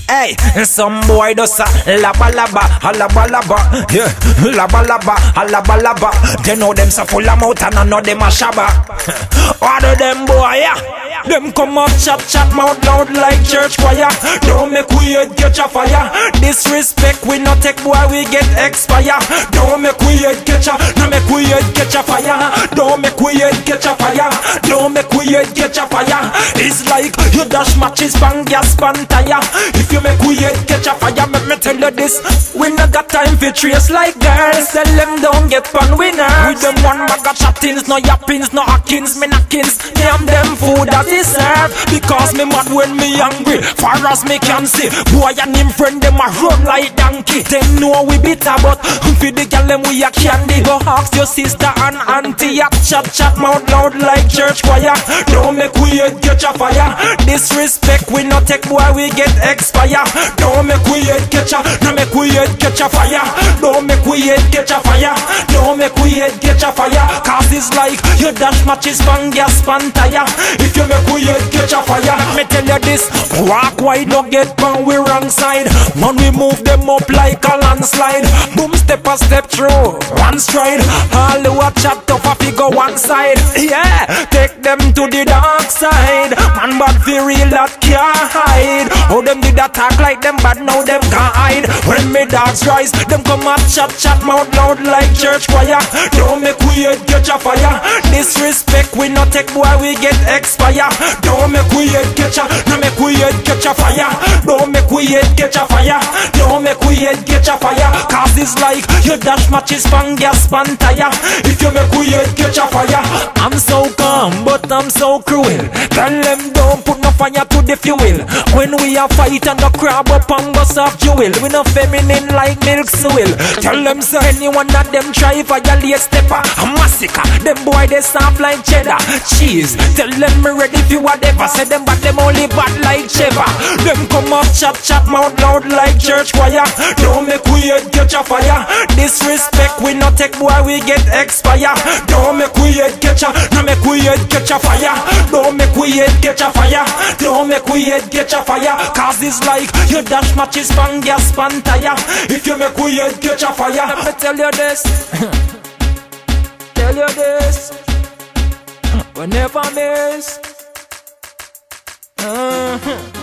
Hey, some boy does a laba laba, a laba laba, yeah, laba laba, a laba laba. They know them so full of mouth and I know them a shabba. All of them boy, yeah. Them come up chat mouth loud like church choir. Don't make we head catch a fire. Disrespect we not take boy we get expire. Don't make we head catch a, no make we head catch a fire. Don't make we head catch a fire. Don't make we head catch a fire. It's like you dash matches bang gas pan tire. If you make we head catch a fire, let me tell you this. We not got time for trace like girls. Tell them don't get pan winners. With them one bag of chattings, no yappings, no hackings, me knockings. Me and them food that is served. Because me mad when me hungry. Far as me can see, boy and him friend them a run like donkey. Them know we bitter but for the girl them we a candy. Go ask your sister and auntie at chat mouth loud like church choir. Don't make we head catch a fire. Disrespect we not take boy we get expire. Don't make we head catch a, no make we head catch a fire. Don't make we head catch a fire. Don't make we head catch a fire. Cause it's like you dash matches pan gas pan tire. If you make we head catch a fire, let me tell you this. Walk wide, don't get pan we wrong side. Man we move them up like a landslide. Boom step a step through one stride. All the watch chat tough a figure one side. Yeah, take them to the dark side. Man bad feel real that can't hide. How them did attack like them bad now them can't hide. When me dogs rise, them come at chat mouth loud like church choir. Don't make we head catch a fire. Disrespect we not take boy we get expire. Don't make we head catch a, no make we head catch a fire. Don't make we head catch a fire. Don't make we head catch a fire. Cause it's like you dash matches pan gas pan tire. If you make we head catch a fire. I'm so calm but I'm so cruel. Tell them don't put no fire to the fuel. When we a fight and the crab up and bust off jewel. We no feminine like milk swill. Tell them so anyone that them try violate stepper a massacre. Them boy they soft like cheddar cheese. Tell them me ready for whatever. Say them but them only bad like cheddar. Them come up chat mouth loud like church choir. Don't make we head catch a fire. Disrespect we not take boy we get expire. Don't make we head catch a, no make we head catch a fire. Don't make we head catch a fire. Don't make we head catch a fire. Cause it's like you dash matches pan gas pan tire. If you make we head catch a fire, let me tell you this. Tell you this. We never miss.